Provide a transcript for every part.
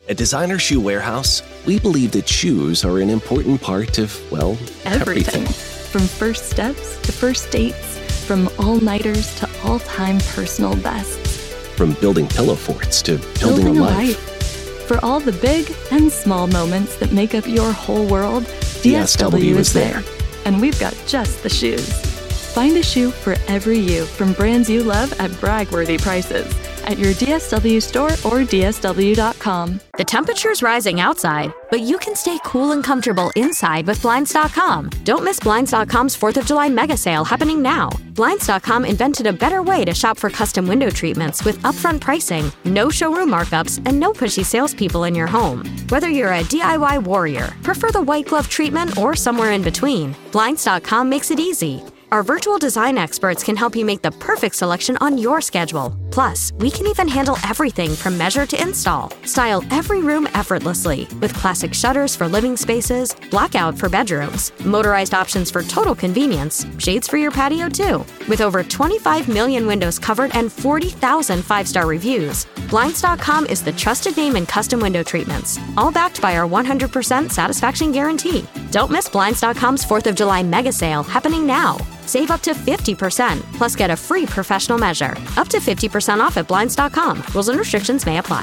At Designer Shoe Warehouse, we believe that shoes are an important part of, well, everything. From first steps to first dates, from all-nighters to all-time personal bests. From building pillow forts to building a life. For all the big and small moments that make up your whole world, DSW is there. And we've got just the shoes. Find a shoe for every you from brands you love at brag-worthy prices at your DSW store or DSW.com. The temperature's rising outside, but you can stay cool and comfortable inside with Blinds.com. Don't miss Blinds.com's 4th of July mega sale happening now. Blinds.com invented a better way to shop for custom window treatments with upfront pricing, no showroom markups, and no pushy salespeople in your home. Whether you're a DIY warrior, prefer the white glove treatment, or somewhere in between, Blinds.com makes it easy. Our virtual design experts can help you make the perfect selection on your schedule. Plus, we can even handle everything from measure to install. Style every room effortlessly with classic shutters for living spaces, blackout for bedrooms, motorized options for total convenience, shades for your patio too. With over 25 million windows covered and 40,000 five-star reviews, Blinds.com is the trusted name in custom window treatments, all backed by our 100% satisfaction guarantee. Don't miss Blinds.com's 4th of July mega sale happening now. Save up to 50%, plus get a free professional measure. Up to 50% off at Blinds.com. Rules and restrictions may apply.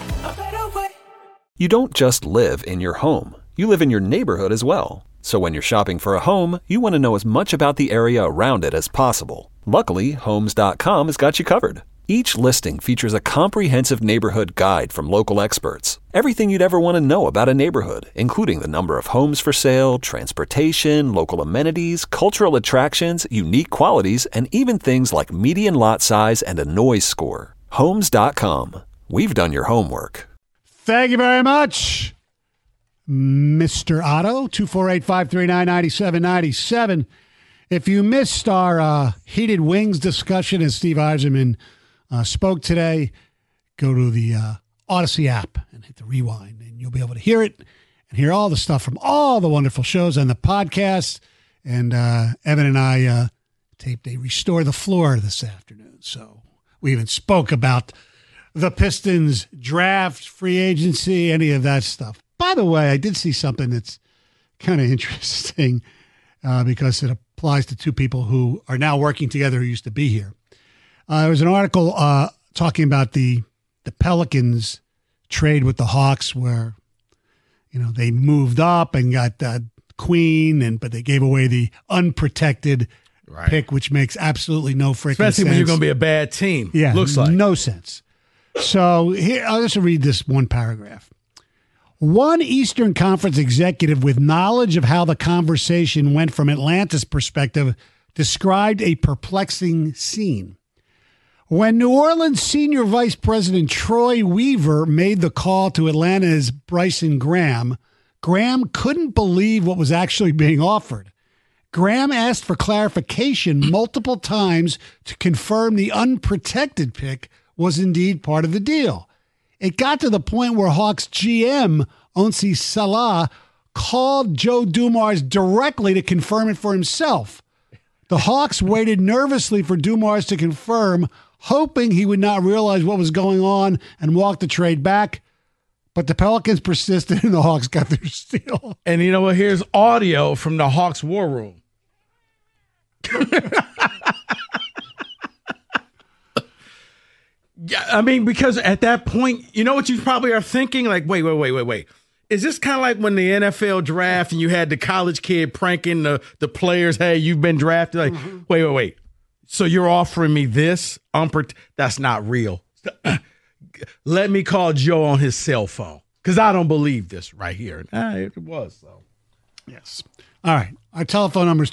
You don't just live in your home. You live in your neighborhood as well. So when you're shopping for a home, you want to know as much about the area around it as possible. Luckily, Homes.com has got you covered. Each listing features a comprehensive neighborhood guide from local experts. Everything you'd ever want to know about a neighborhood, including the number of homes for sale, transportation, local amenities, cultural attractions, unique qualities, and even things like median lot size and a noise score. Homes.com. We've done your homework. Thank you very much, Mr. Otto, 248-539-9797. If you missed our heated wings discussion as Steve Eiserman spoke today, go to the Odyssey app and hit the rewind, and you'll be able to hear it and hear all the stuff from all the wonderful shows on the podcast. And Evan and I taped a Restore the Floor this afternoon. So we even spoke about the Pistons draft, free agency, any of that stuff. By the way, I did see something that's kind of interesting because it applies to two people who are now working together who used to be here. There was an article talking about the Pelicans trade with the Hawks where, you know, they moved up and got Queen, but they gave away the unprotected pick, which makes absolutely no freaking sense. Especially when you're going to be a bad team. Yeah, looks like. No sense. So here, I'll just read this one paragraph. One Eastern Conference executive with knowledge of how the conversation went from Atlanta's perspective described a perplexing scene. When New Orleans Senior Vice President Troy Weaver made the call to Atlanta's Bryson Graham, Graham couldn't believe what was actually being offered. Graham asked for clarification multiple times to confirm the unprotected pick was indeed part of the deal. It got to the point where Hawks GM Onsi Salah called Joe Dumars directly to confirm it for himself. The Hawks waited nervously for Dumars to confirm, hoping he would not realize what was going on and walk the trade back. But the Pelicans persisted and the Hawks got their steal. And you know what? Here's audio from the Hawks war room. Yeah, I mean, because at that point, you know what you probably are thinking? Like, wait. Is this kind of like when the NFL draft and you had the college kid pranking the players, hey, you've been drafted? Like, wait. So you're offering me this? That's not real. Let me call Joe on his cell phone because I don't believe this right here. It was, so. Yes. All right. Our telephone number is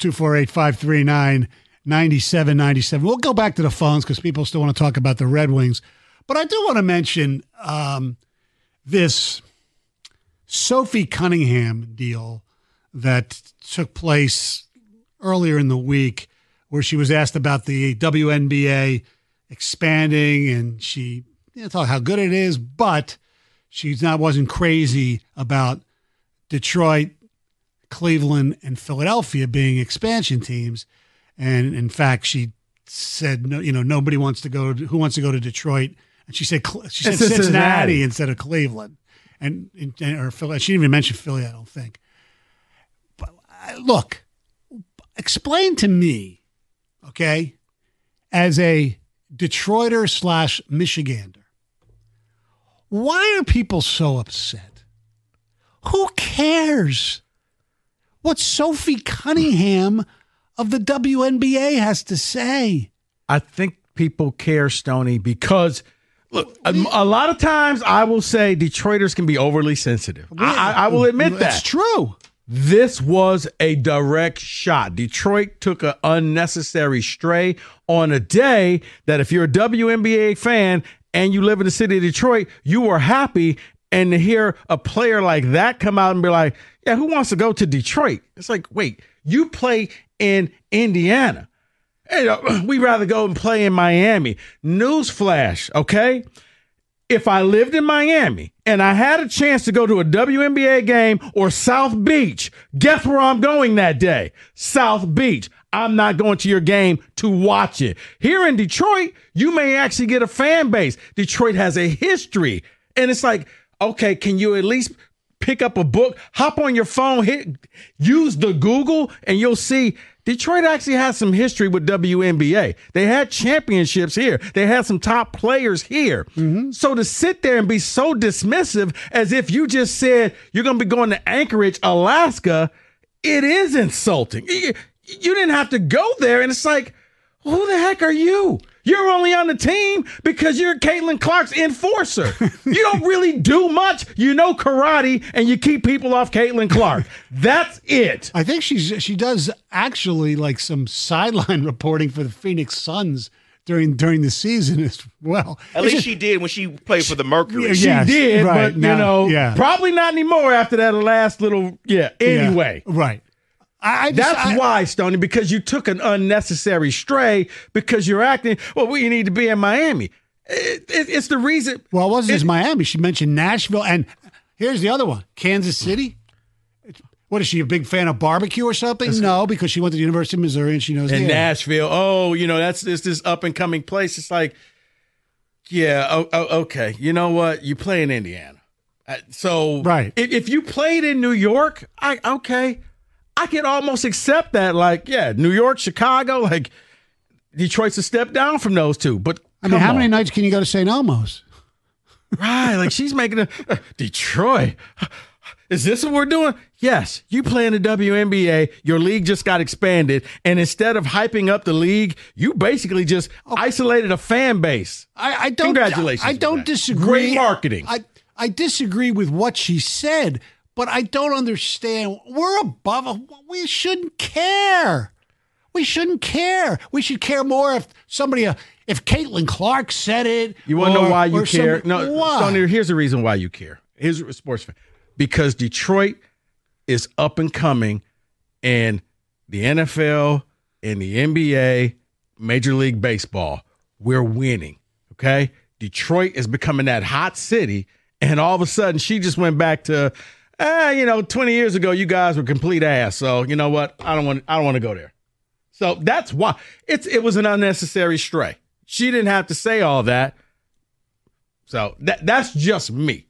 248-539-9797. We'll go back to the phones because people still want to talk about the Red Wings. But I do want to mention this Sophie Cunningham deal that took place earlier in the week where she was asked about the WNBA expanding and she talked how good it is, but she wasn't crazy about Detroit, Cleveland, and Philadelphia being expansion teams. And in fact, she said, nobody wants to go. Who wants to go to Detroit? And she said Cincinnati instead of Cleveland. or Philly. She didn't even mention Philly, I don't think. But look, explain to me, okay, as a Detroiter / Michigander, why are people so upset? Who cares what Sophie Cunningham of the WNBA has to say? I think people care, Stoney, because look, a lot of times I will say Detroiters can be overly sensitive. I will admit that. That's true. This was a direct shot. Detroit took an unnecessary stray on a day that if you're a WNBA fan and you live in the city of Detroit, you were happy. And to hear a player like that come out and be like, yeah, who wants to go to Detroit? It's like, wait, you play in Indiana. Hey, we'd rather go and play in Miami. Newsflash, okay? If I lived in Miami and I had a chance to go to a WNBA game or South Beach, guess where I'm going that day? South Beach. I'm not going to your game to watch it. Here in Detroit, you may actually get a fan base. Detroit has a history. And it's like, okay, can you at least pick up a book, hop on your phone, use the Google, and you'll see Detroit actually has some history with WNBA. They had championships here. They had some top players here. Mm-hmm. So to sit there and be so dismissive as if you just said you're going to be going to Anchorage, Alaska, it is insulting. You didn't have to go there. And it's like, who the heck are you? You're only on the team because you're Caitlin Clark's enforcer. You don't really do much. You know karate, and you keep people off Caitlin Clark. That's it. I think she does actually like some sideline reporting for the Phoenix Suns during the season as well. At least she did when she played for the Mercury. She did, right, but now, probably not anymore after that last little, anyway. Yeah, right. That's why, Stoney, because you took an unnecessary stray because you're acting, you need to be in Miami. It's the reason. Well, it wasn't just Miami. She mentioned Nashville. And here's the other one, Kansas City. What, is she a big fan of barbecue or something? No, because she went to the University of Missouri and she knows in Nashville. That's this up-and-coming place. It's like, okay. You know what? You play in Indiana. So right. If you played in New York, I could almost accept that, New York, Chicago, Detroit's a step down from those two. But how many nights can you go to St. Elmo's? Right, she's making Detroit. Is this what we're doing? Yes, you play in the WNBA. Your league just got expanded, and instead of hyping up the league, you basically just isolated a fan base. Congratulations! I don't disagree. Great marketing. I disagree with what she said. But I don't understand. We're above. We shouldn't care. We shouldn't care. We should care more if Caitlin Clark said it. You want to know why you care? Why? Here's the reason why you care. Here's a sports fan. Because Detroit is up and coming in the NFL, in the NBA, Major League Baseball. We're winning, okay? Detroit is becoming that hot city, and all of a sudden she just went back to – 20 years ago, you guys were complete ass. So you know what? I don't want to go there. So that's why it was an unnecessary stray. She didn't have to say all that. So that's just me.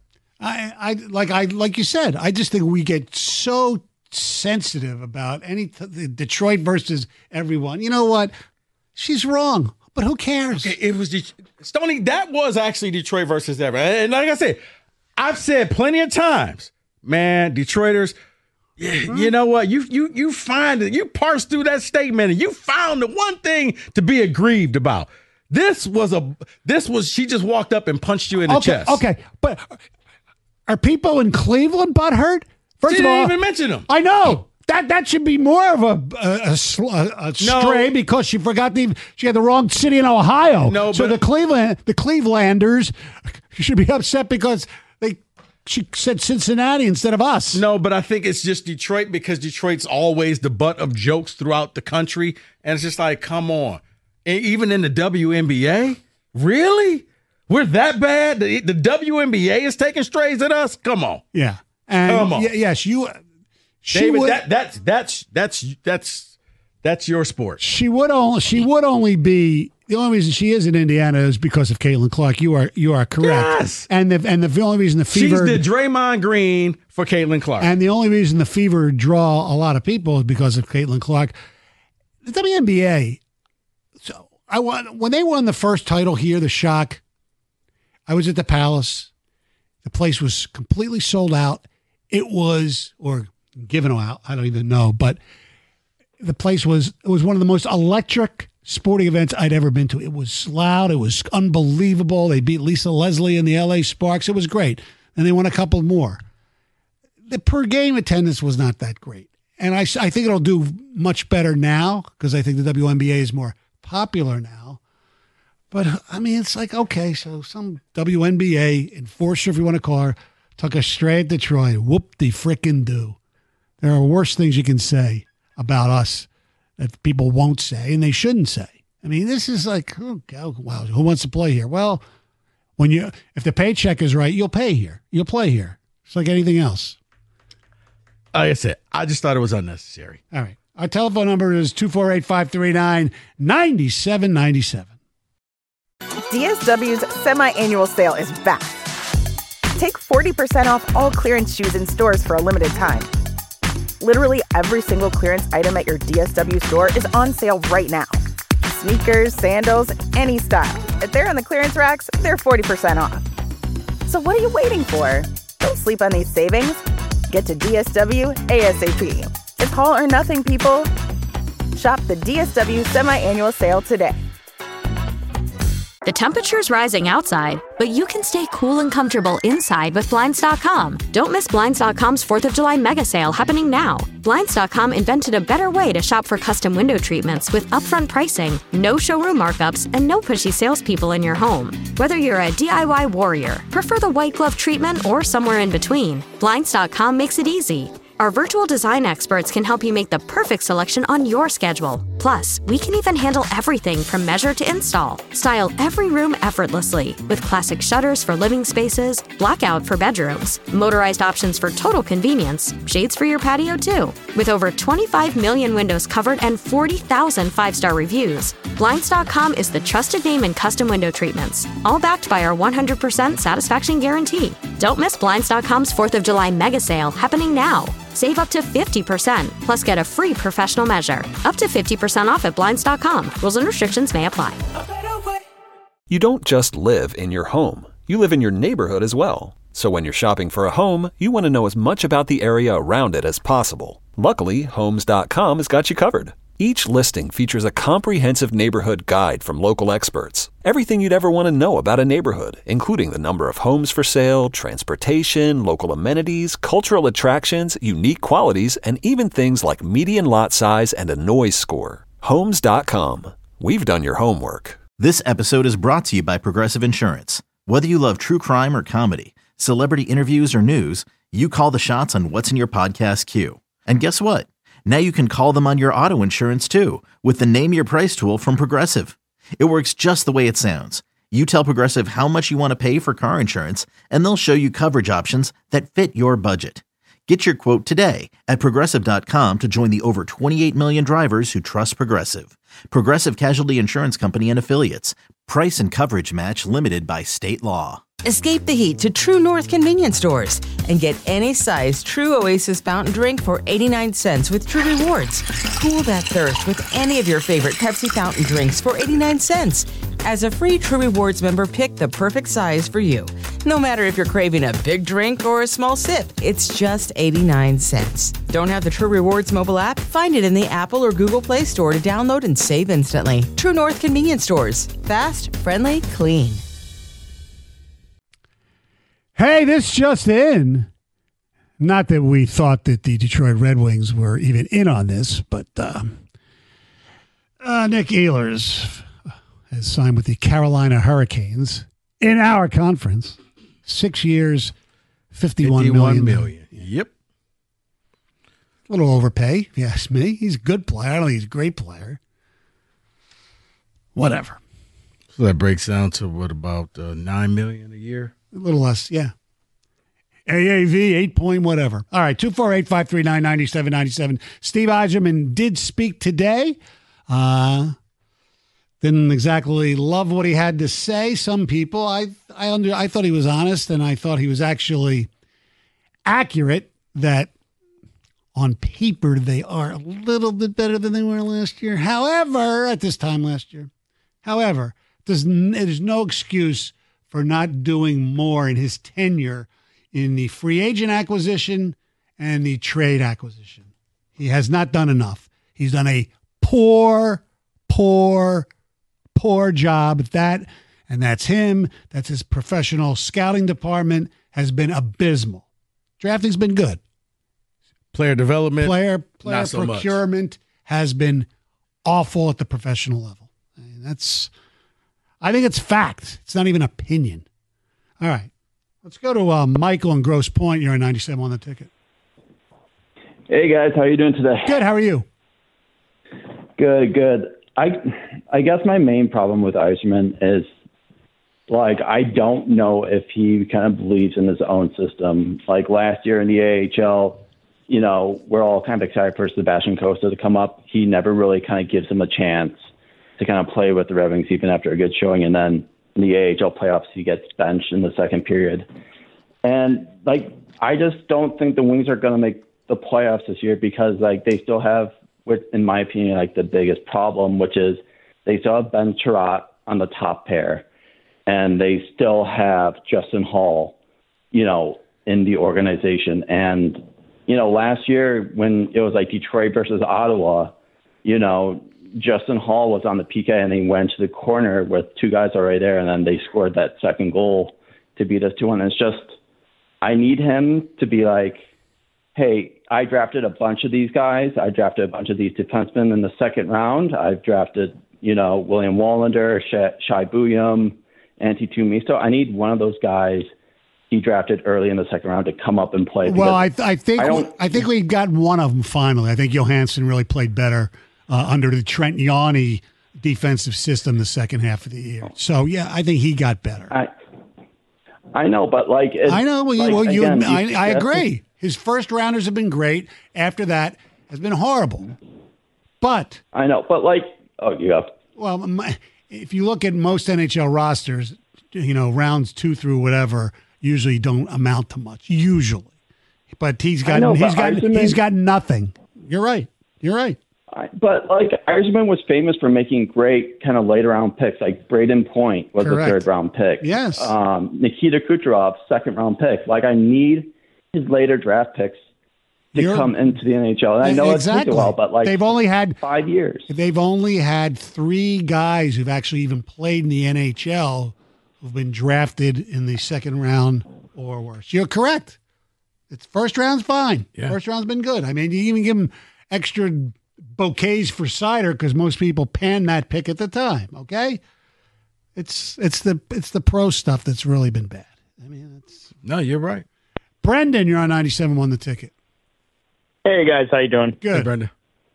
Like you said, I just think we get so sensitive about Detroit versus everyone. You know what? She's wrong, but who cares? Okay, it was Stoney. That was actually Detroit versus everyone. And like I said, I've said plenty of times, man, Detroiters, you know what? You find it. You parse through that statement and you found the one thing to be aggrieved about. She just walked up and punched you in the chest. Okay, but are people in Cleveland butthurt? First of all, didn't even mention them. I know. That should be more of a stray because she forgot she had the wrong city in Ohio. No, so the Clevelanders should be upset because she said Cincinnati instead of us. No, but I think it's just Detroit because Detroit's always the butt of jokes throughout the country. And it's just like, come on. And even in the WNBA? Really? We're that bad? The WNBA is taking strays at us? Come on. Yeah. And come on. Yes, you. David, would, that's That's your sport. She would only be the only reason she is in Indiana is because of Caitlin Clark. You are correct. Yes. And the only reason the Fever she's the Draymond Green for Caitlin Clark. And the only reason the Fever draw a lot of people is because of Caitlin Clark. The WNBA. So when they won the first title here, the Shock. I was at the Palace. The place was completely sold out. It was given out. I don't even know, but the place was one of the most electric sporting events I'd ever been to. It was loud. It was unbelievable. They beat Lisa Leslie and the LA Sparks. It was great. And they won a couple more. The per game attendance was not that great. And I think it'll do much better now because I think the WNBA is more popular now. But, I mean, it's like, okay, so some WNBA enforcer, if you want to call her, took us straight at Detroit. Whoop-de-frickin-do. There are worse things you can say about us that people won't say and they shouldn't say. I mean, this is like, oh, wow, who wants to play here? Well, if the paycheck is right, you'll pay here. You'll play here. It's like anything else. Like I said, I just thought it was unnecessary. All right. Our telephone number is 248-539-9797. DSW's semi-annual sale is back. Take 40% off all clearance shoes in stores for a limited time. Literally every single clearance item at your DSW store is on sale right now. Sneakers, sandals, any style. If they're on the clearance racks, they're 40% off. So what are you waiting for? Don't sleep on these savings. Get to DSW ASAP. It's all or nothing, people. Shop the DSW semi-annual sale today. The temperature's rising outside, but you can stay cool and comfortable inside with Blinds.com. Don't miss Blinds.com's 4th of July mega sale happening now. Blinds.com invented a better way to shop for custom window treatments with upfront pricing, no showroom markups, and no pushy salespeople in your home. Whether you're a DIY warrior, prefer the white glove treatment, or somewhere in between, Blinds.com makes it easy. Our virtual design experts can help you make the perfect selection on your schedule. Plus, we can even handle everything from measure to install. Style every room effortlessly with classic shutters for living spaces, blackout for bedrooms, motorized options for total convenience, shades for your patio too. With over 25 million windows covered and 40,000 5-star reviews, Blinds.com is the trusted name in custom window treatments, all backed by our 100% satisfaction guarantee. Don't miss Blinds.com's 4th of July mega sale happening now. Save up to 50%, plus get a free professional measure. Up to 50% off at Blinds.com. Rules and restrictions may apply. You don't just live in your home. You live in your neighborhood as well. So when you're shopping for a home, you want to know as much about the area around it as possible. Luckily, Homes.com has got you covered. Each listing features a comprehensive neighborhood guide from local experts. Everything you'd ever want to know about a neighborhood, including the number of homes for sale, transportation, local amenities, cultural attractions, unique qualities, and even things like median lot size and a noise score. Homes.com. We've done your homework. This episode is brought to you by Progressive Insurance. Whether you love true crime or comedy, celebrity interviews or news, you call the shots on what's in your podcast queue. And guess what? Now you can call them on your auto insurance too with the Name Your Price tool from Progressive. It works just the way it sounds. You tell Progressive how much you want to pay for car insurance, and they'll show you coverage options that fit your budget. Get your quote today at Progressive.com to join the over 28 million drivers who trust Progressive. Progressive Casualty Insurance Company and Affiliates. Price and coverage match limited by state law. Escape the heat to True North convenience stores and get any size True Oasis fountain drink for 89 cents with True Rewards. Cool that thirst with any of your favorite Pepsi fountain drinks for 89 cents. As a free True Rewards member, pick the perfect size for you. No matter if you're craving a big drink or a small sip, it's just 89 cents. Don't have the True Rewards mobile app? Find it in the Apple or Google Play Store to download and save instantly. True North convenience stores. Fast, friendly, clean. Hey, this just in. Not that we thought that the Detroit Red Wings were even in on this, but Nick Ehlers has signed with the Carolina Hurricanes in our conference. 6 years, $51 million. Yep. A little overpay, if you ask me. He's a good player. I don't think he's a great player. Whatever. So that breaks down to what, about $9 million a year? A little less, yeah. AAV, 8 point whatever. All right, 248-539-9797. Steve Yzerman did speak today. Didn't exactly love what he had to say. Some people, I thought he was honest, and I thought he was actually accurate that on paper they are a little bit better than they were last year. However, at this time last year. However, there's no excuse for not doing more in his tenure in the free agent acquisition and the trade acquisition. He has not done enough. He's done a poor job at that, and that's him. That's his professional scouting department has been abysmal. Drafting's been good. Player development, player not so procurement has been awful at the professional level. I think it's fact. It's not even opinion. All right. Let's go to Michael in Grosse Pointe. You're on 97 on the ticket. Hey, guys. How are you doing today? Good. How are you? Good. I guess my main problem with Yzerman is, like, I don't know if he kind of believes in his own system. Like last year in the AHL, you know, we're all kind of excited for Sebastian Costa to come up. He never really kind of gives him a chance to kind of play with the Red Wings even after a good showing. And then in the AHL playoffs, he gets benched in the second period. And, like, I just don't think the Wings are going to make the playoffs this year because, like, they still have, in my opinion, like the biggest problem, which is they still have Ben Chiarot on the top pair, and they still have Justin Hall, you know, in the organization. And, you know, last year when it was like Detroit versus Ottawa, you know, Justin Hall was on the PK and he went to the corner with two guys already there, and then they scored that second goal to beat us 2-1. It's just, I need him to be like, hey, I drafted a bunch of these guys. I drafted a bunch of these defensemen in the second round. I've drafted, you know, William Wallander, Shai Buyam, Antti Tuomisto. I need one of those guys he drafted early in the second round to come up and play. Well, I think we got one of them finally. I think Johansson really played better under the Trent Yawney defensive system the second half of the year. So, yeah, I think he got better. I know, but like... I know. Well, I agree. His first rounders have been great. After that, has been horrible. But... I know, but like... Oh, yeah. Well, if you look at most NHL rosters, you know, rounds 2 through whatever usually don't amount to much. Usually. But he's got nothing. You're right. But, like, Yzerman was famous for making great kind of later-round picks. Like, Braden Point was Correct. a third-round pick. Yes. Nikita Kucherov, second-round pick. Like, I need his later draft picks to come into the NHL. And I know it's taken a while, but, like, they've only had 5 years. They've only had 3 guys who've actually even played in the NHL who've been drafted in the second round or worse. You're correct. First round's fine. Yeah. First round's been good. I mean, you even give them extra bouquets for cider because most people pan that pick at the time. Okay, it's the pro stuff that's really been bad. I mean, no, you're right. Brendan, you're on 97 on the ticket. Hey guys, how you doing? Good, hey, Brendan.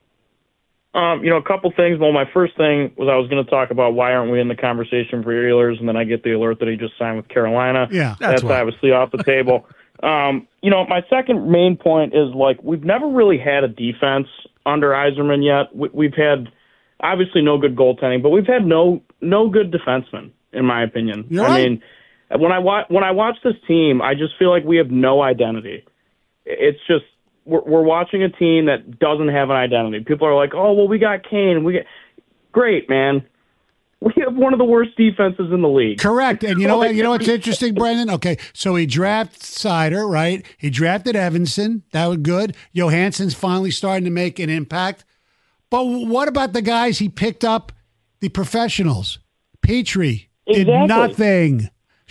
You know, a couple things. Well, my first thing was I was going to talk about why aren't we in the conversation for Oilers, and then I get the alert that he just signed with Carolina. Yeah, that's obviously off the table. You know, my second main point is, like, we've never really had a defense under Yzerman yet. We've had obviously no good goaltending, but we've had no good defensemen, in my opinion. You're right. I mean, when I watch this team, I just feel like we have no identity. It's just we're watching a team that doesn't have an identity. People are like, "Oh, well, we got Kane. Great, man. We have one of the worst defenses in the league." Correct. And you know what? You know what's interesting, Brendan? Okay, so he drafted Seider, right? He drafted Evansson. That was good. Johansson's finally starting to make an impact. But what about the guys he picked up, the professionals? Petrie did nothing.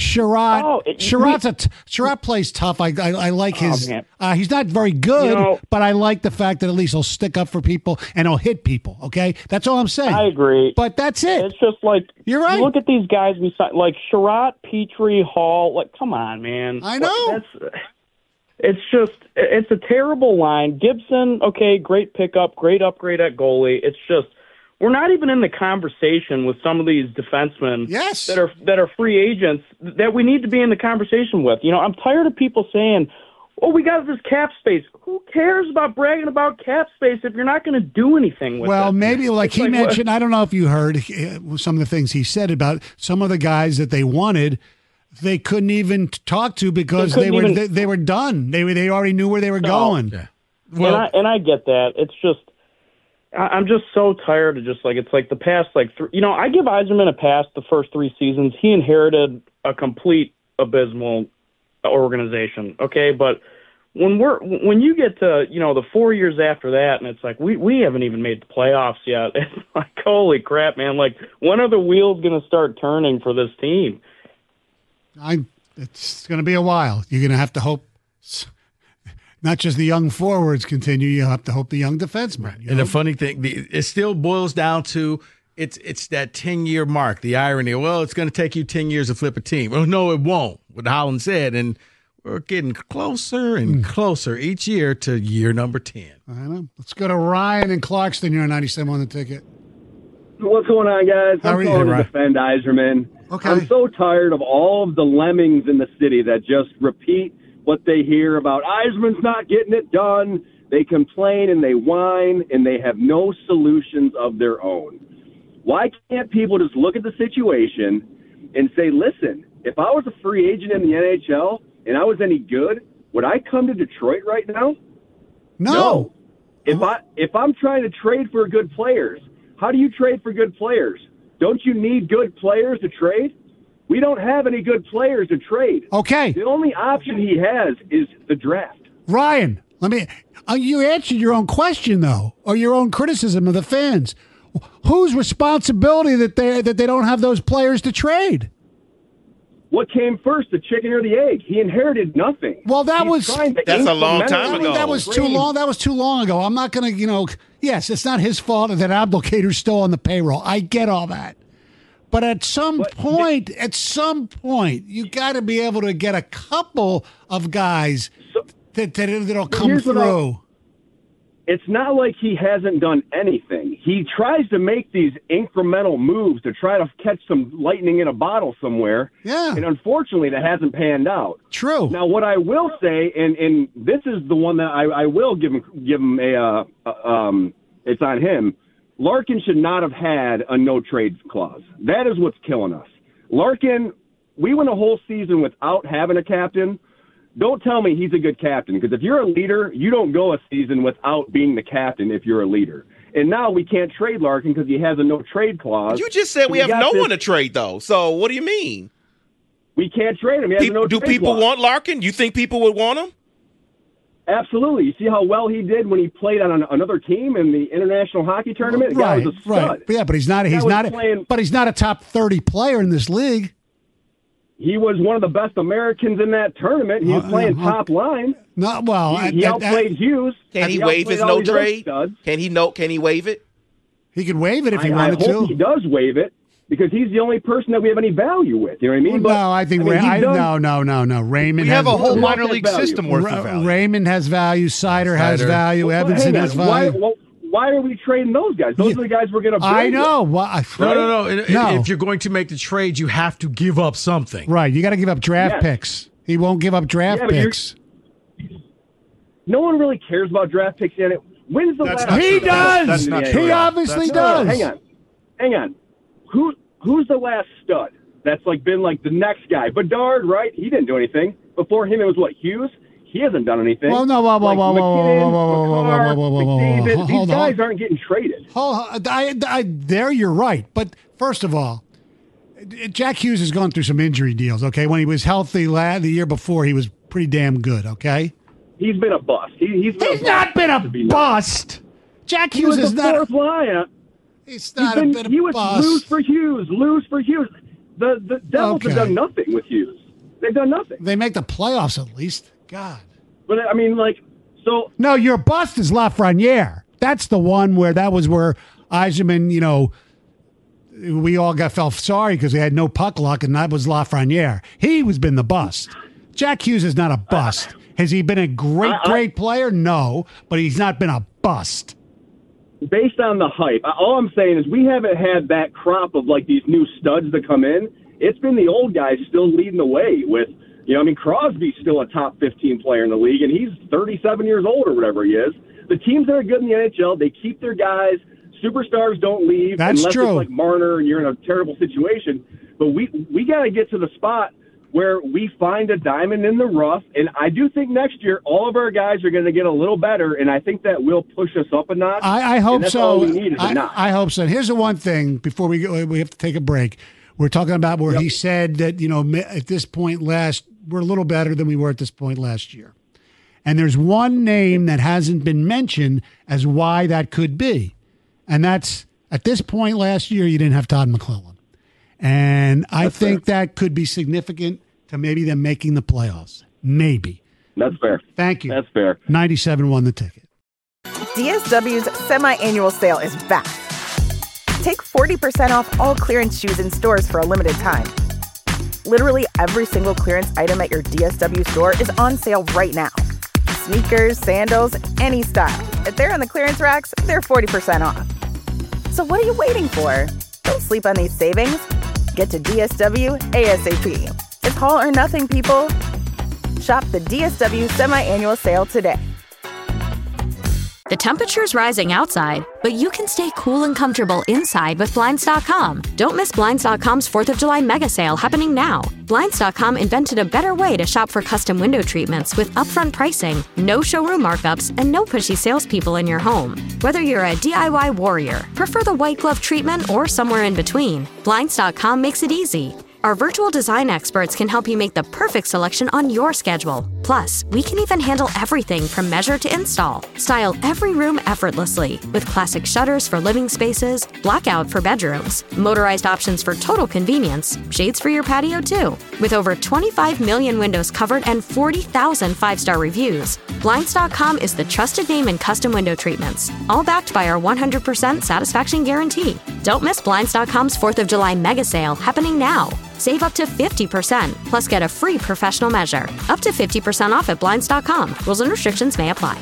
Chiarot plays tough. I like his. He's not very good, you know, but I like the fact that at least he'll stick up for people and he'll hit people. Okay, that's all I'm saying. I agree, but that's it. It's just like you're right. You look at these guys we signed, like Chiarot, Petrie, Hall. Like, come on, man. I know. It's a terrible line. Gibson, okay, great pickup, great upgrade at goalie. It's just we're not even in the conversation with some of these defensemen that are free agents that we need to be in the conversation with. I'm tired of people saying, "Oh, we got this cap space." Who cares about bragging about cap space if you're not going to do anything with it? Well, maybe like he mentioned, I don't know if you heard some of the things he said about some of the guys that they wanted. They couldn't even talk to because they were done. They already knew where they were going. Yeah. Well, and I get that. It's just I'm just so tired of it's like the past I give Yzerman a pass the first 3 seasons. He inherited a complete abysmal organization. Okay, but when you get to the 4 years after that, and it's like we haven't even made the playoffs yet. It's like, holy crap, man! Like, when are the wheels going to start turning for this team? It's going to be a while. You're going to have to hope. Not just the young forwards continue, you have to hope the young defensemen. Right. And the funny thing, it still boils down to it's that 10-year mark, the irony. Well, it's going to take you 10 years to flip a team. Well, no, it won't, what Holland said. And we're getting closer and closer each year to year number 10. I know. Let's go to Ryan in Clarkston. You're on 97 on the ticket. What's going on, guys? I'm calling to defend Yzerman. Okay. I'm so tired of all of the lemmings in the city that just repeat what they hear about Yzerman's not getting it done. They complain and they whine, and they have no solutions of their own. Why can't people just look at the situation and say, listen, if I was a free agent in the NHL and I was any good, would I come to Detroit right now? No. If I'm trying to trade for good players, how do you trade for good players? Don't you need good players to trade? We don't have any good players to trade. Okay. The only option he has is the draft. Ryan, you answered your own question, though, or your own criticism of the fans. Whose responsibility that they don't have those players to trade? What came first, the chicken or the egg? He inherited nothing. Well, that's a long time ago. That was too long. That was too long ago. I'm not going to, yes, it's not his fault that Abdelkader's still on the payroll. I get all that. But at some point, you got to be able to get a couple of guys that'll come through. It's not like he hasn't done anything. He tries to make these incremental moves to try to catch some lightning in a bottle somewhere. Yeah. And unfortunately, that hasn't panned out. True. Now, what I will say, and this is the one that I will give him it's on him. Larkin should not have had a no-trade clause. That is what's killing us. Larkin, we went a whole season without having a captain. Don't tell me he's a good captain, because if you're a leader, you don't go a season without being the captain if you're a leader. And now we can't trade Larkin because he has a no-trade clause. You just said we have no one to trade, though. So what do you mean? We can't trade him. He has a no-trade Do people clause. want Larkin? You think people would want him? Absolutely. You see how well he did when he played on another team in the International Hockey Tournament? Right, the guy was a stud. right. Yeah, but he's not a top 30 player in this league. He was one of the best Americans in that tournament. He was playing top line. Not well. He outplayed Hughes. Can he waive his no trade? Can he waive it? He could waive it if he wanted to. I hope he does waive it, because he's the only person that we have any value with. You know what I mean? No, I think no. Raymond. We have a whole minor league system worth of value. Raymond has value. Sider has value. Evanson has value. Why are we trading those guys? Those are the guys we're going to bring. I know. No. If you're going to make the trade, you have to give up something. Right. You got to give up draft picks. He won't give up draft picks. No one really cares about draft picks yet. When's the last? He does. He obviously does. Hang on. Who's the last stud that's been the next guy? Bedard, right? He didn't do anything. Before him, it was Hughes. He hasn't done anything. Well, no, McDavid, these guys aren't getting traded. There you're right. But first of all, Jack Hughes has gone through some injury deals, okay? When he was healthy the year before, he was pretty damn good, okay? He's been a bust. He's not been a bust. Jack Hughes is not. Fourth line. He's not been a bust. Lose for Hughes. The Devils have done nothing with Hughes. They've done nothing. They make the playoffs at least. God. But, I mean, so. No, your bust is Lafreniere. That's the one where Yzerman, we all felt sorry because they had no puck luck, and that was Lafreniere. He has been the bust. Jack Hughes is not a bust. Has he been a great player? No, but he's not been a bust. based on the hype, all I'm saying is we haven't had that crop of like these new studs that come in. It's been the old guys still leading the way with, Crosby's still a top 15 player in the league, and he's 37 years old or whatever he is. The teams that are good in the NHL, they keep their guys. Superstars don't leave unless it's like Marner and you're in a terrible situation. But we got to get to the spot where we find a diamond in the rough, and I do think next year all of our guys are going to get a little better, and I think that will push us up a notch. I hope that's so. All we need is a notch. I hope so. Here's the one thing before we have to take a break. We're talking about where he said that at this point we're a little better than we were at this point last year, and there's one name that hasn't been mentioned as why that could be, and that's at this point last year you didn't have Todd McClellan. And I think that could be significant to maybe them making the playoffs. Maybe. That's fair. Thank you. That's fair. 97 won the ticket. DSW's semi-annual sale is back. Take 40% off all clearance shoes in stores for a limited time. Literally every single clearance item at your DSW store is on sale right now. Sneakers, sandals, any style. If they're on the clearance racks, they're 40% off. So what are you waiting for? Don't sleep on these savings. Get to DSW ASAP. It's all or nothing, people. Shop the DSW semi-annual sale today. The temperature's rising outside, but you can stay cool and comfortable inside with Blinds.com. Don't miss Blinds.com's 4th of July mega sale happening now. Blinds.com invented a better way to shop for custom window treatments with upfront pricing, no showroom markups, and no pushy salespeople in your home. Whether you're a DIY warrior, prefer the white glove treatment, or somewhere in between, Blinds.com makes it easy. Our virtual design experts can help you make the perfect selection on your schedule. Plus, we can even handle everything from measure to install. Style every room effortlessly with classic shutters for living spaces, blackout for bedrooms, motorized options for total convenience, shades for your patio too. With over 25 million windows covered and 40,000 5-star reviews, Blinds.com is the trusted name in custom window treatments, all backed by our 100% satisfaction guarantee. Don't miss Blinds.com's 4th of July mega sale happening now. Save up to 50%, plus get a free professional measure. Up to 50% off at Blinds.com. Rules and restrictions may apply.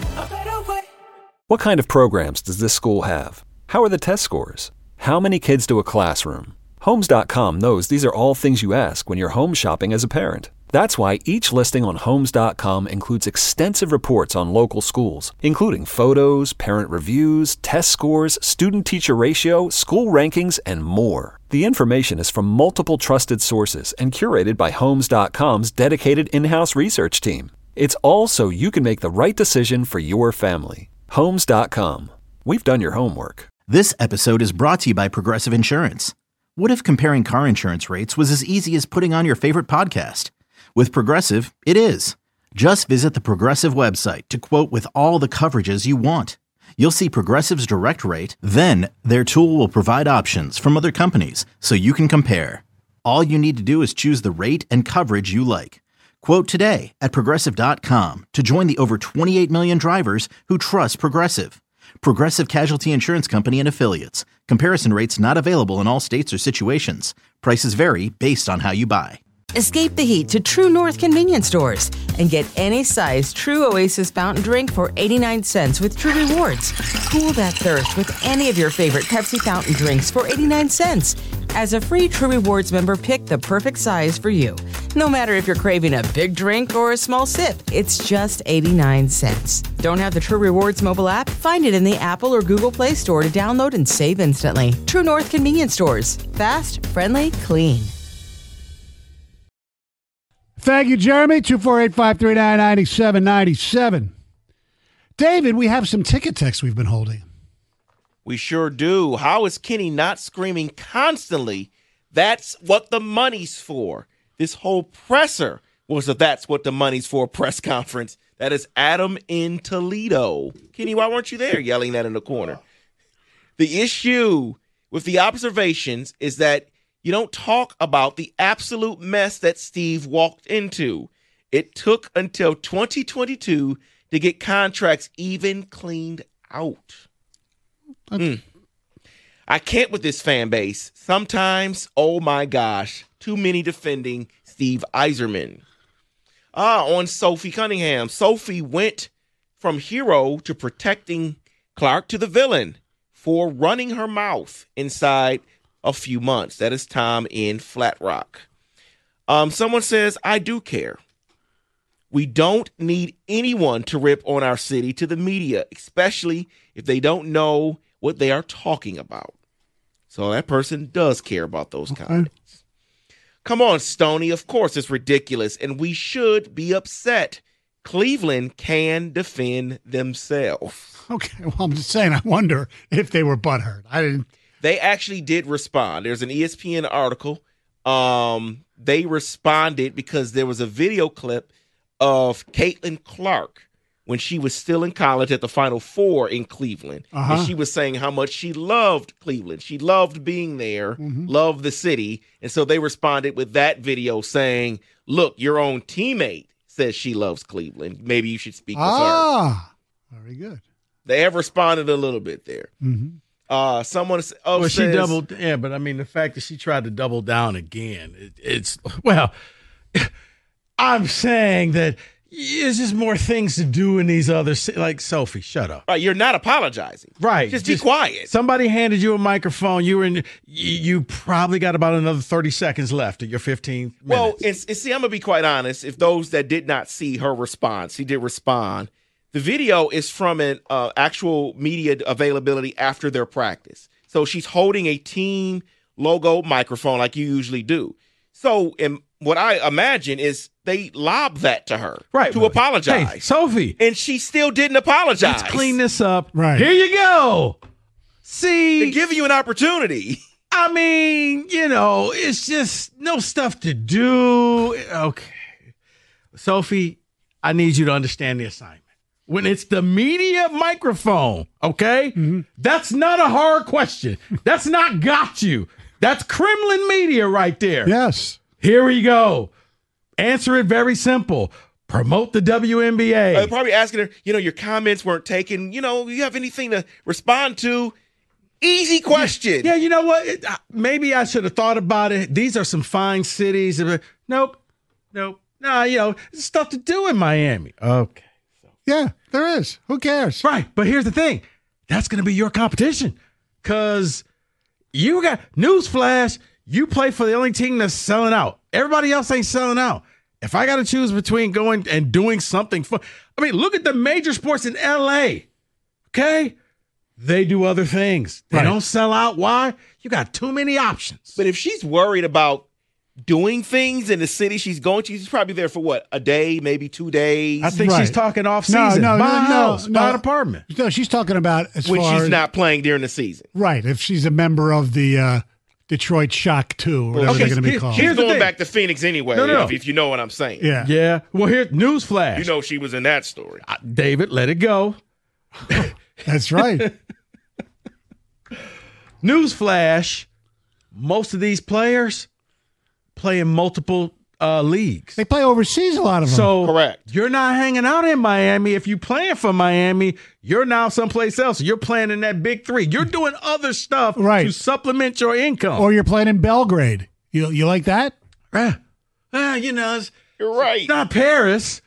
What kind of programs does this school have? How are the test scores? How many kids to a classroom? Homes.com knows these are all things you ask when you're home shopping as a parent. That's why each listing on Homes.com includes extensive reports on local schools, including photos, parent reviews, test scores, student-teacher ratio, school rankings, and more. The information is from multiple trusted sources and curated by Homes.com's dedicated in-house research team. It's all so you can make the right decision for your family. Homes.com. We've done your homework. This episode is brought to you by Progressive Insurance. What if comparing car insurance rates was as easy as putting on your favorite podcast? With Progressive, it is. Just visit the Progressive website to quote with all the coverages you want. You'll see Progressive's direct rate, then their tool will provide options from other companies so you can compare. All you need to do is choose the rate and coverage you like. Quote today at Progressive.com to join the over 28 million drivers who trust Progressive. Progressive Casualty Insurance Company and Affiliates. Comparison rates not available in all states or situations. Prices vary based on how you buy. Escape the heat to True North convenience stores and get any size True Oasis fountain drink for 89 cents with True Rewards. Cool that thirst with any of your favorite Pepsi fountain drinks for 89 cents. As a free True Rewards member, pick the perfect size for you. No matter if you're craving a big drink or a small sip, it's just 89 cents. Don't have the True Rewards mobile app? Find it in the Apple or Google Play Store to download and save instantly. True North convenience stores. Fast, friendly, clean. Thank you, Jeremy. 248-539-9797. David, we have some ticket texts we've been holding. We sure do. How is Kenny not screaming constantly, "That's what the money's for"? This whole presser was a "That's what the money's for" press conference. That is Adam in Toledo. Kenny, why weren't you there yelling that in the corner? The issue with the observations is that you don't talk about the absolute mess that Steve walked into. It took until 2022 to get contracts even cleaned out. I can't with this fan base. Sometimes, oh my gosh, too many defending Steve Yzerman. On Sophie Cunningham. Sophie went from hero to protecting Clark to the villain. for running her mouth inside a few months. That is Tom in Flat Rock. Someone says, I do care. We don't need anyone to rip on our city to the media, especially if they don't know what they are talking about. So that person does care about those comments. Come on, Stoney. Of course it's ridiculous, and we should be upset. Cleveland can defend themselves. Okay, well, I'm just saying, I wonder if they were butthurt. They actually did respond. There's an ESPN article. They responded because there was a video clip of Caitlin Clark when she was still in college at the Final Four in Cleveland. And she was saying how much she loved Cleveland. She loved being there, loved the city. And so they responded with that video saying, look, your own teammate says she loves Cleveland. Maybe you should speak with her. Very good. They have responded a little bit there. Someone says, she doubled. Yeah, but I mean, the fact that she tried to double down again, I'm saying that there's just more things to do in these other, like Sophie, shut up. Right, you're not apologizing. Right. Just be quiet. Somebody handed you a microphone. You probably got about another 30 seconds left of your 15 minutes. Well, and see, I'm going to be quite honest. If those that did not see her response, she did respond. The video is from an actual media availability after their practice. So she's holding a team logo microphone like you usually do. So what I imagine is they lobbed that to her to apologize. Hey, Sophie. And she still didn't apologize. Let's clean this up. Right. Here you go. See. They give you an opportunity. I mean, it's just no stuff to do. Okay. Sophie, I need you to understand the assignment. When it's the media microphone, okay? That's not a hard question. That's not got you. That's Kremlin media right there. Yes. Here we go. Answer it very simple. Promote the WNBA. They're probably asking her, your comments weren't taken. You have anything to respond to? Easy question. Yeah, you know what? Maybe I should have thought about it. These are some fine cities. Nope. No, there's stuff to do in Miami. Okay. Yeah, there is. Who cares? Right. But here's the thing. That's going to be your competition. Because you got newsflash. You play for the only team that's selling out. Everybody else ain't selling out. If I got to choose between going and doing something fun, look at the major sports in LA. Okay? They do other things. They don't sell out. Why? You got too many options. But if she's worried about doing things in the city she's going to, she's probably there for what, a day, maybe 2 days? I think she's talking off season. Buy an apartment. No, she's talking about when she's not playing during the season. Right. If she's a member of the Detroit Shock 2, or whatever they're going to be called. She's going back to Phoenix anyway, if you know what I'm saying. Yeah. Yeah. Well, here's newsflash. She was in that story. David, let it go. That's right. Newsflash, most of these players play in multiple leagues. They play overseas, a lot of them. So correct. You're not hanging out in Miami. If you're playing for Miami, you're now someplace else. You're playing in that big three. You're doing other stuff to supplement your income. Or you're playing in Belgrade. You like that? You're right. It's not Paris.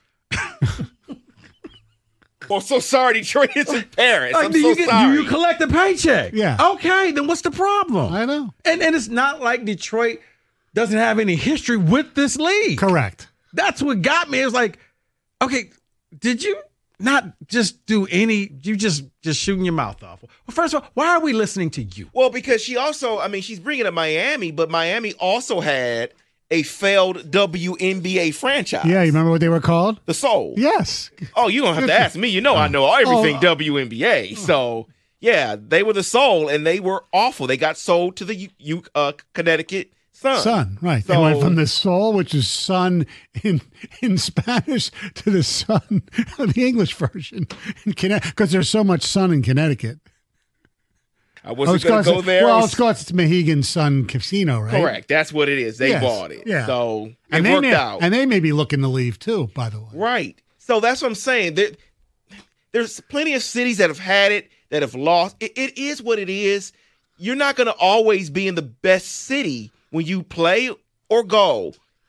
Well, so sorry, Detroit isn't Paris. I'm so sorry. You collect a paycheck. Yeah. Okay, then what's the problem? I know. And it's not like Detroit doesn't have any history with this league. Correct. That's what got me. It was like, okay, did you not just do you just shooting your mouth off? Well, first of all, why are we listening to you? Well, because she also, she's bringing up Miami, but Miami also had a failed WNBA franchise. Yeah, you remember what they were called? The Soul. Yes. Oh, you don't have to ask me. I know everything WNBA. So, yeah, they were the Soul, and they were awful. They got sold to the Connecticut Sun. Right. So, they went from the Soul, which is sun in Spanish, to the Sun, the English version, because there's so much sun in Connecticut. I wasn't going to go there. Well, it's Mohegan Sun Casino, right? Correct. That's what it is. They bought it. Yeah. So it worked out. And they may be looking to leave too, by the way. Right. So that's what I'm saying. There's plenty of cities that have had it, that have lost. It is what it is. You're not going to always be in the best city when you play or go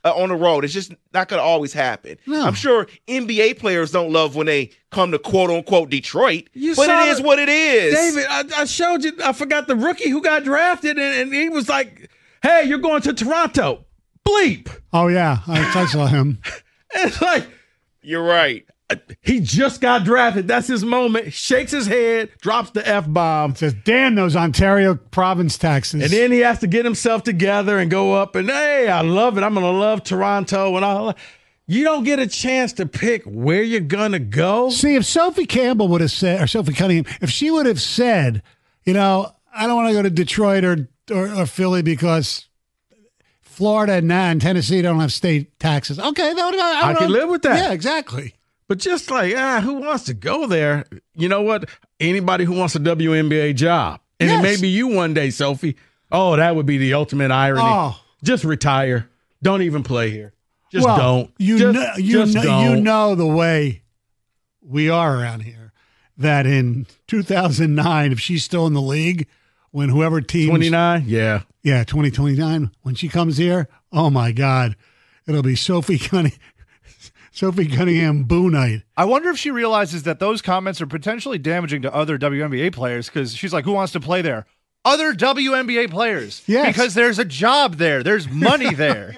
on the road. It's just not going to always happen. No. I'm sure NBA players don't love when they come to quote-unquote Detroit, but it is what it is. David, I showed you, I forgot the rookie who got drafted, and he was like, hey, you're going to Toronto. Bleep. Oh, yeah. I saw him. It's like, you're right. He just got drafted. That's his moment. Shakes his head, drops the F-bomb. Says, damn those Ontario province taxes. And then he has to get himself together and go up and, hey, I love it. I'm going to love Toronto. And you don't get a chance to pick where you're going to go. See, if Sophie Campbell would have said, or Sophie Cunningham, if she would have said, I don't want to go to Detroit or Philly because Florida and Tennessee don't have state taxes. Okay, I can live with that. Yeah, exactly. But just like, who wants to go there? You know what? Anybody who wants a WNBA job. And it may be you one day, Sophie. Oh, that would be the ultimate irony. Oh. Just retire. Don't even play here. Just don't. You know the way we are around here, that in 2009, if she's still in the league, when whoever team 29, yeah, 2029, when she comes here, oh my God, it'll be Sophie Cunningham Boo night. I wonder if she realizes that those comments are potentially damaging to other WNBA players, because she's like, who wants to play there? Other WNBA players. Yes. Because there's a job there. There's money there.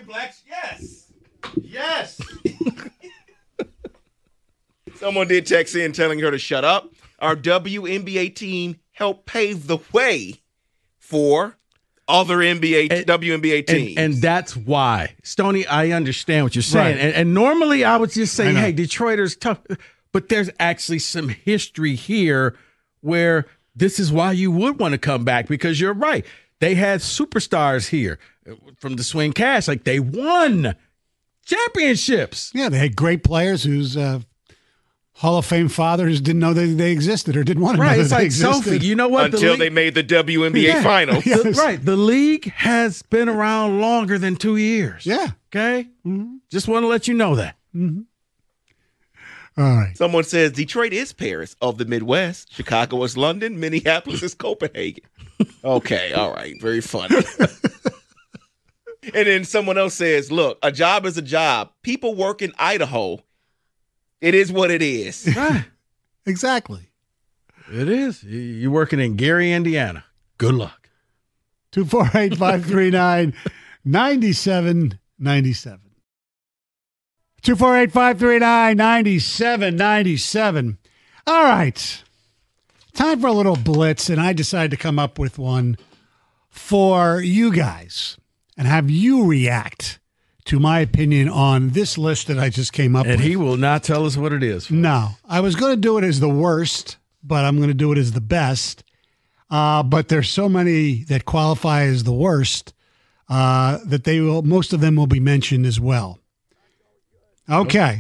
Yes. Someone did text in telling her to shut up. Our WNBA team helped pave the way for other WNBA teams. And that's why. Stoney, I understand what you're saying. Right. And normally I would just say, hey, Detroiters tough. But there's actually some history here where this is why you would want to come back, because you're right. They had superstars here from the Swing Cash. Like, they won championships. Yeah, they had great players whose Hall of Fame fathers didn't know they existed or didn't want to know it's that like they existed. Sophie, you know what? Until they made the WNBA finals. Yes. Right. The league has been around longer than 2 years. Yeah. Okay? Mm-hmm. Just want to let you know that. Mm-hmm. All right. Someone says Detroit is Paris of the Midwest. Chicago is London. Minneapolis is Copenhagen. Okay. All right. Very funny. And then someone else says, look, a job is a job. People work in Idaho. It is what it is. Right. Exactly. It is. You're working in Gary, Indiana. Good luck. 248-539-9797. 248-539-9797. All right. Time for a little blitz, and I decided to come up with one for you guys and have you react to my opinion on this list that I just came up with. And he will not tell us what it is. No. I was going to do it as the worst, but I'm going to do it as the best. But there's so many that qualify as the worst that most of them will be mentioned as well. Okay.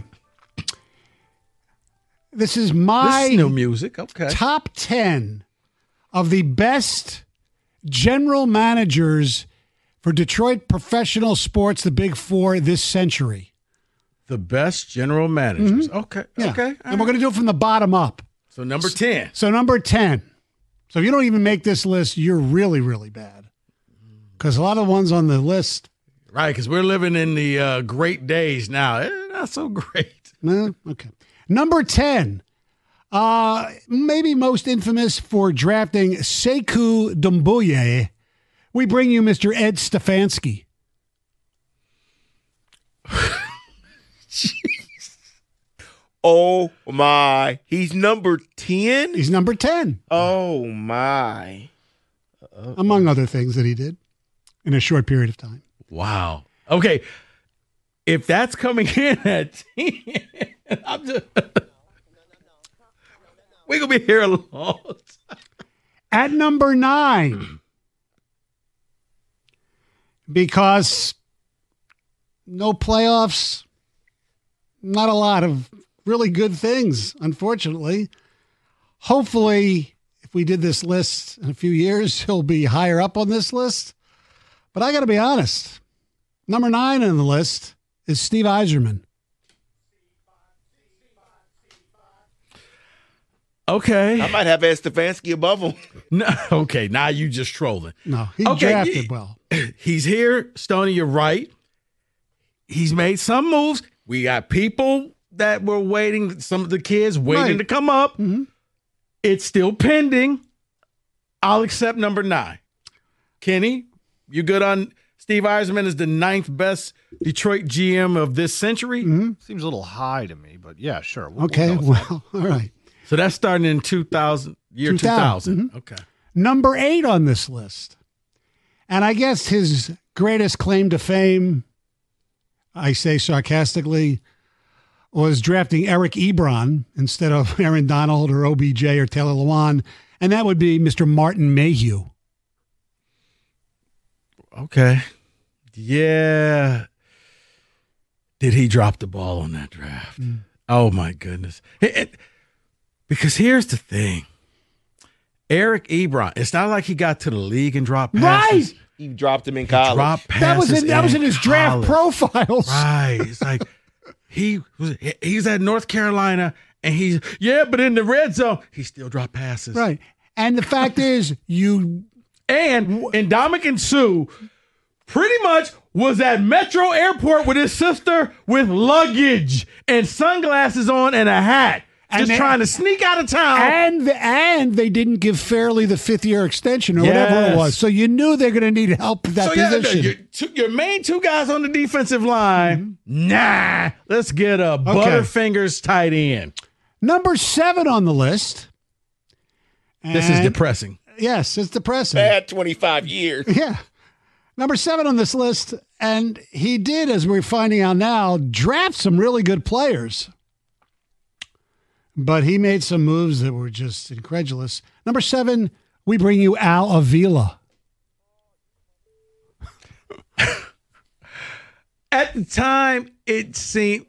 This is my new music. Okay. Top 10 of the best general managers for Detroit professional sports, the Big Four this century. The best general managers. Mm-hmm. Okay. Yeah. Okay. And we're going to do it from the bottom up. So number 10. So number 10. So if you don't even make this list, you're really, really bad. Because a lot of the ones on the list. Right, because we're living in the great days now. Not so great. Okay. Number 10. Maybe most infamous for drafting Sekou Doumbouya. We bring you Mr. Ed Stefanski. Jeez. Oh, my. He's number 10? He's number 10. Oh, my. Among other things that he did in a short period of time. Wow. Okay. If that's coming in at 10, we're going to be here a long time. At number 9. Because no playoffs, not a lot of really good things, unfortunately. Hopefully, if we did this list in a few years, he'll be higher up on this list. But I got to be honest. Number 9 on the list is Steve Yzerman. Okay. I might have Ed Stefanski above him. No, okay, now you just trolling. No, he drafted well. He's here. Stoney, you're right. he's made some moves. We got people that were waiting, some of the kids waiting to come up. Mm-hmm. It's still pending. I'll accept number 9. Kenny, you good on Steve Yzerman is the 9th best Detroit GM of this century? Mm-hmm. Seems a little high to me, but yeah, sure. Okay, well, all right. So that's starting in 2000. Mm-hmm. Okay. Number 8 on this list. And I guess his greatest claim to fame, I say sarcastically, was drafting Eric Ebron instead of Aaron Donald or OBJ or Taylor Lewan, and that would be Mr. Martin Mayhew. Okay. Yeah. Did he drop the ball on that draft? Oh, my goodness. Because here's the thing. Eric Ebron, it's not like he got to the league and dropped passes. Right. He dropped him in college. Dropped passes that was in his draft profiles. Right. It's like he's at North Carolina and but in the red zone, he still dropped passes. Right. And the fact is, and Ndamukong Suh pretty much was at Metro Airport with his sister with luggage and sunglasses on and a hat. Just trying to sneak out of town. And they didn't give Fairley the 5th-year extension or whatever it was. So you knew they're going to need help with that position. Your main 2 guys on the defensive line, let's get a Butterfingers tight end. Number 7 on the list. This is depressing. Yes, it's depressing. Bad 25 years. Yeah. Number 7 on this list, and he did, as we're finding out now, draft some really good players. But he made some moves that were just incredulous. Number 7, we bring you Al Avila. At the time, it seemed...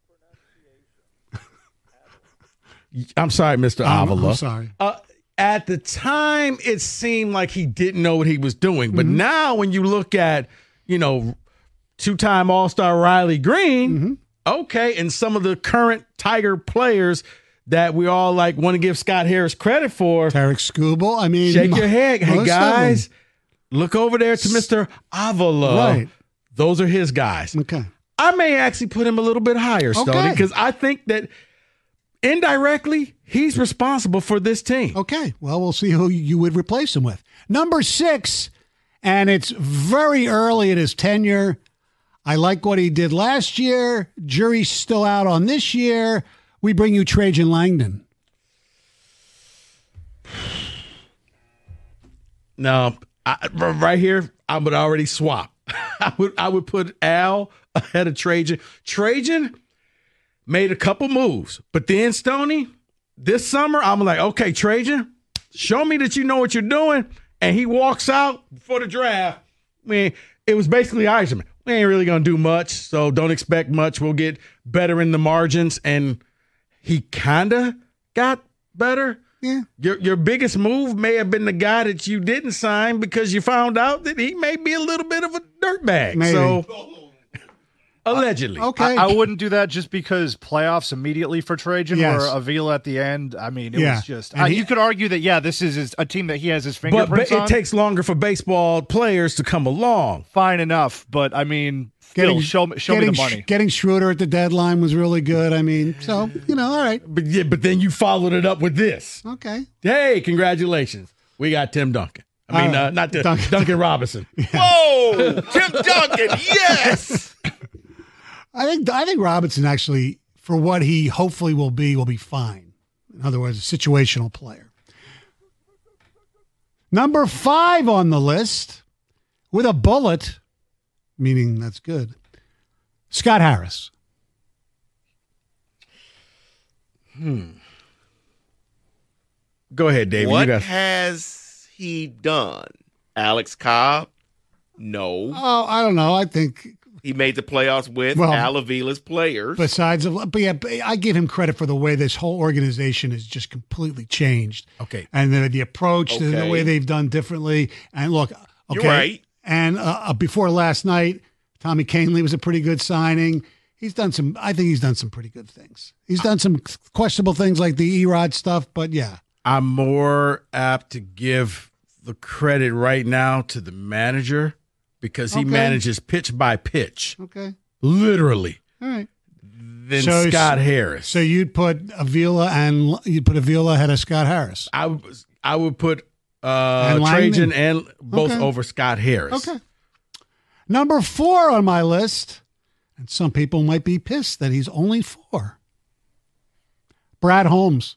I'm sorry, Mr. Avila. I'm sorry. At the time, it seemed like he didn't know what he was doing. But now when you look at, 2-time All-Star Riley Green, okay, and some of the current Tiger players that we all want to give Scott Harris credit for. Tarek Skubal. I mean, shake your head. Hey, guys, look over there to Mr. Avila. Right. Those are his guys. Okay. I may actually put him a little bit higher, Stoney, because I think that indirectly, he's responsible for this team. Okay. Well, we'll see who you would replace him with. Number 6, and it's very early in his tenure. I like what he did last year. Jury's still out on this year. We bring you Trajan Langdon. No, right here, I would already swap. I would put Al ahead of Trajan. Trajan made a couple moves, but then Stoney, this summer, I'm like, okay, Trajan, show me that you know what you're doing. And he walks out before the draft. I mean, it was basically Yzerman. We ain't really going to do much, so don't expect much. We'll get better in the margins. And he kind of got better. Yeah. Your biggest move may have been the guy that you didn't sign because you found out that he may be a little bit of a dirtbag. Maybe. So, allegedly. Okay. I wouldn't do that just because playoffs immediately for Trajan Yes. or Avila at the end. I mean, it was just... And you could argue that, this is a team that he has his fingerprints But on. it takes longer for baseball players to come along. Fine enough, but I mean... Show me the money. Getting Schroeder at the deadline was really good. I mean, so, all right. But then you followed it up with this. Okay. Hey, congratulations. We got Tim Duncan. I mean, not Duncan Robinson. Whoa, Tim Duncan, yes. I think Robinson actually, for what he hopefully will be fine. In other words, a situational player. Number 5 on the list, with a bullet, meaning that's good, Scott Harris. Go ahead, David. What has he done? Alex Cobb? No. Oh, I don't know. I think he made the playoffs with Al Avila's players. I give him credit for the way this whole organization has just completely changed. Okay. And the approach, the way they've done differently. And look, okay. You're right. And before last night, Tommy Canley was a pretty good signing. I think he's done some pretty good things. He's done some questionable things like the Erod stuff, but yeah. I'm more apt to give the credit right now to the manager because he manages pitch by pitch. Okay. literally, All right. than Scott Harris. So you'd put Avila ahead of Scott Harris. I would put And Trajan Langman? and both Okay. over Scott Harris. Okay. Number 4 on my list, and some people might be pissed that he's only 4. Brad Holmes.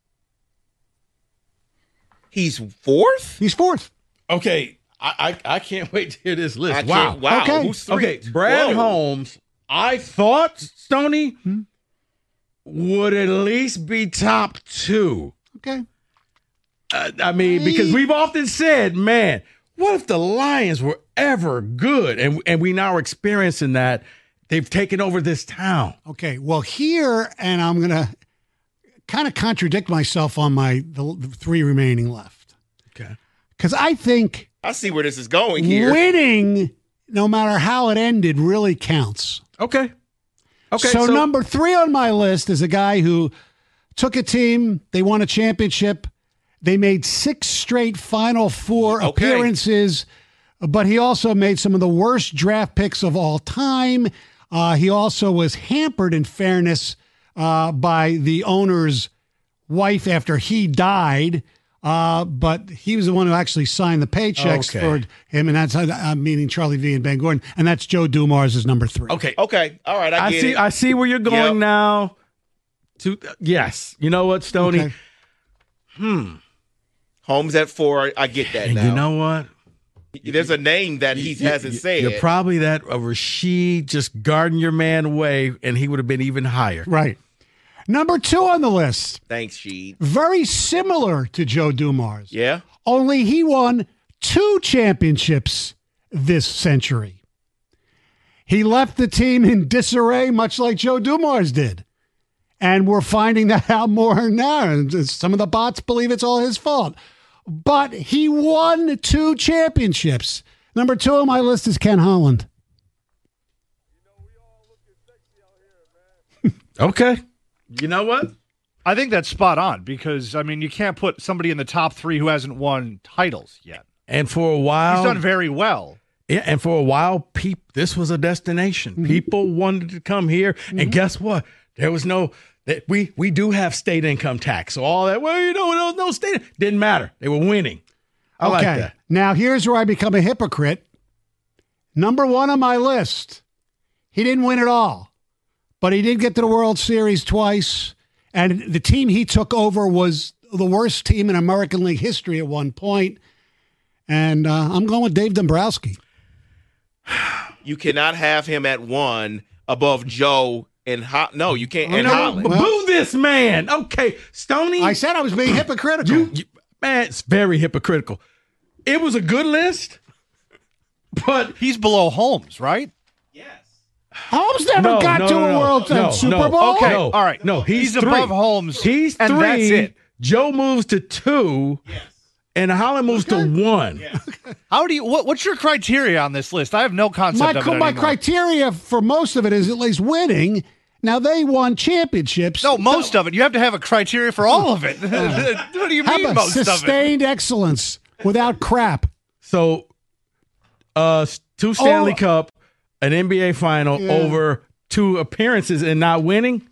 He's 4th? He's 4th. Okay, I can't wait to hear this list. I can't- wow. Okay. Who's 3? Okay, Brad Whoa. Holmes, I thought, Stoney, would at least be top 2. Okay. I mean, because we've often said, man, what if the Lions were ever good? And we now are experiencing that. They've taken over this town. Okay. Well, here, and I'm going to kind of contradict myself on the 3 remaining left. Okay. Because I think I see where this is going here. winning, no matter how it ended, really counts. Okay. Okay. So number 3 on my list is a guy who took a team, they won a championship, they made 6 straight Final Four appearances, but he also made some of the worst draft picks of all time. He also was hampered, in fairness, by the owner's wife after he died. But he was the one who actually signed the paychecks for him, and that's meaning Charlie V and Ben Gordon, and that's Joe Dumars is number 3. Okay. All right. I get it. I see where you're going now. Yes. You know what, Stoney? Okay. Holmes at 4. I get that And now. you know what? There's a name that he hasn't said. You're probably that Rashid just guarding your man away, and he would have been even higher. Right. Number 2 on the list, Thanks, Sheed. very similar to Joe Dumars. Yeah? Only he won 2 championships this century. He left the team in disarray, much like Joe Dumars did. And we're finding that out more now. And some of the bots believe it's all his fault. But he won 2 championships. Number 2 on my list is Ken Holland. Okay. You know what? I think that's spot on because, I mean, you can't put somebody in the top 3 who hasn't won titles yet. And for a while, He's done very well. Yeah, and for a while, this was a destination. Mm-hmm. People wanted to come here, and guess what? There was no. We do have state income tax, so all that. Well, there was no state. Didn't matter. They were winning. I like that. Now here's where I become a hypocrite. Number 1 on my list. He didn't win it all, but he did get to the World Series twice, and the team he took over was the worst team in American League history at one point. And I'm going with Dave Dombrowski. You cannot have him at 1 above Joe and No, you can't. And No, Holland. boo this man. Okay, Stoney. I said I was being hypocritical. Man, it's very hypocritical. It was a good list, but he's below Holmes, right? Holmes never got to a World Super Bowl. Okay, No, all right. No, he's above 3. Holmes. He's 3. and that's it. Joe moves to 2. Yes. And Holland moves to 1. Yeah. How do you? What's your criteria on this list? I have no concept of it My anymore. criteria for most of it is at least winning. Now, they won championships. No, most of it. You have to have a criteria for all of it. What do you How mean about most of it? sustained excellence without crap? So, 2 Stanley Cup, an NBA final over 2 appearances and not winning?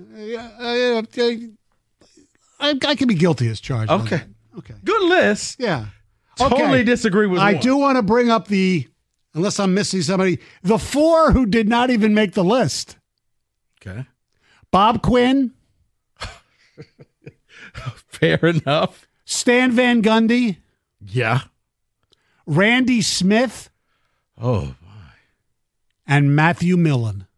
I can be guilty as charged. on Okay. that. Okay. Good list. Yeah. Totally disagree with I one. do want to bring up unless I'm missing somebody, the 4 who did not even make the list. Okay. Bob Quinn, Fair enough. Stan Van Gundy, Yeah. Randy Smith, Oh, and Matthew Millen.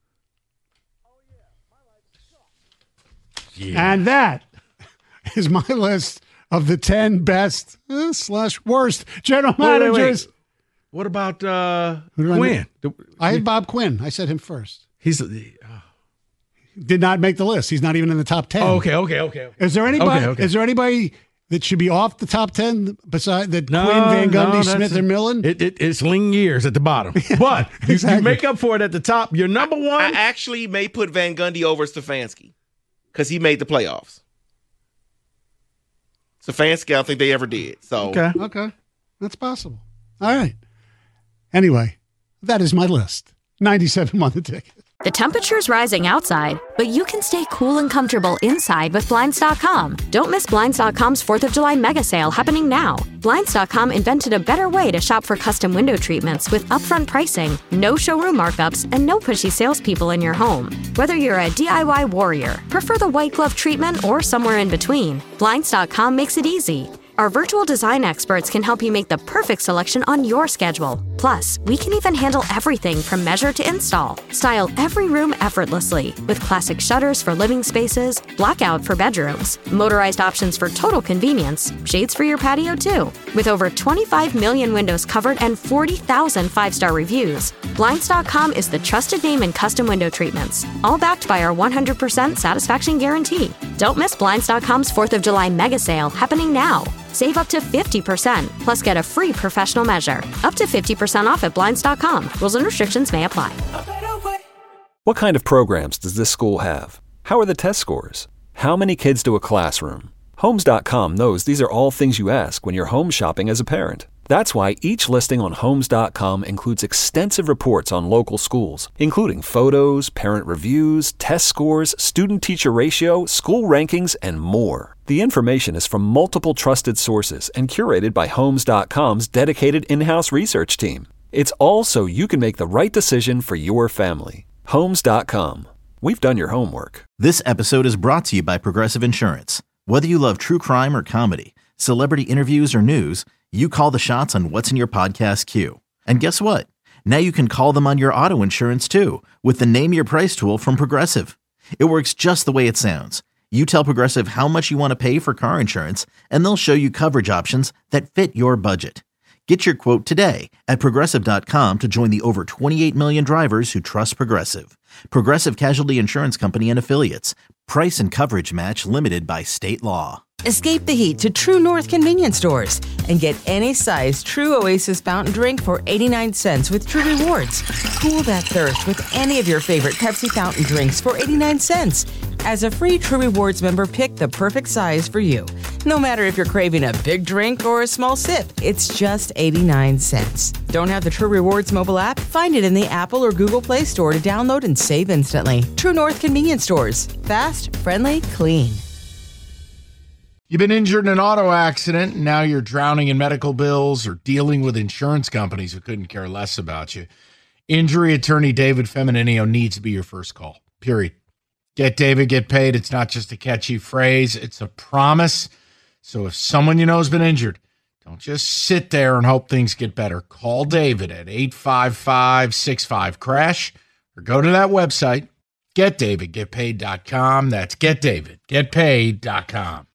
yeah. And that is my list of the 10 best / worst general managers. Wait. What about Who did I Quinn? I had Bob Quinn. I said him first. He's Did not make the list. He's not even in the top 10. okay. Is there anybody? Okay. Is there anybody that should be off the top 10 beside Quinn, Van Gundy, Smith, and Millen? It's lean years at the bottom, but you make up for it at the top. You're number 1. I actually may put Van Gundy over Stefanski because he made the playoffs. Stefanski, I don't think they ever did. So Okay. That's possible. All right. Anyway, that is my list. 97 on the ticket. The temperature's rising outside, but you can stay cool and comfortable inside with Blinds.com. Don't miss Blinds.com's 4th of July mega sale happening now. Blinds.com invented a better way to shop for custom window treatments with upfront pricing, no showroom markups, and no pushy salespeople in your home. Whether you're a DIY warrior, prefer the white glove treatment, or somewhere in between, Blinds.com makes it easy. Our virtual design experts can help you make the perfect selection on your schedule. Plus, we can even handle everything from measure to install. Style every room effortlessly with classic shutters for living spaces, blackout for bedrooms, motorized options for total convenience, shades for your patio too. With over 25 million windows covered and 40,000 five-star reviews, Blinds.com is the trusted name in custom window treatments, all backed by our 100% satisfaction guarantee. Don't miss Blinds.com's 4th of July mega sale happening now. Save up to 50%, plus get a free professional measure. Up to 50% off at Blinds.com. Rules and restrictions may apply. What kind of programs does this school have? How are the test scores? How many kids do a classroom? Homes.com knows these are all things you ask when you're home shopping as a parent. That's why each listing on Homes.com includes extensive reports on local schools, including photos, parent reviews, test scores, student-teacher ratio, school rankings, and more. The information is from multiple trusted sources and curated by Homes.com's dedicated in-house research team. It's all so you can make the right decision for your family. Homes.com. We've done your homework. This episode is brought to you by Progressive Insurance. Whether you love true crime or comedy, celebrity interviews or news, you call the shots on what's in your podcast queue. And guess what? Now you can call them on your auto insurance too with the Name Your Price tool from Progressive. It works just the way it sounds. You tell Progressive how much you want to pay for car insurance, and they'll show you coverage options that fit your budget. Get your quote today at Progressive.com to join the over 28 million drivers who trust Progressive. Progressive Casualty Insurance Company and Affiliates. Price and coverage match limited by state law. Escape the heat to True North convenience stores and get any size True Oasis fountain drink for 89 cents with True Rewards. Cool that thirst with any of your favorite Pepsi fountain drinks for 89 cents. As a free True Rewards member, pick the perfect size for you. No matter if you're craving a big drink or a small sip, it's just 89 cents. Don't have the True Rewards mobile app? Find it in the Apple or Google Play Store to download and save instantly. True North convenience stores. Fast, friendly, clean. You've been injured in an auto accident, and now you're drowning in medical bills or dealing with insurance companies who couldn't care less about you. Injury attorney David Femininio needs to be your first call, period. Get David, get paid. It's not just a catchy phrase. It's a promise. So if someone you know has been injured, don't just sit there and hope things get better. Call David at 855-65-CRASH or go to that website, getdavidgetpaid.com. That's getdavidgetpaid.com.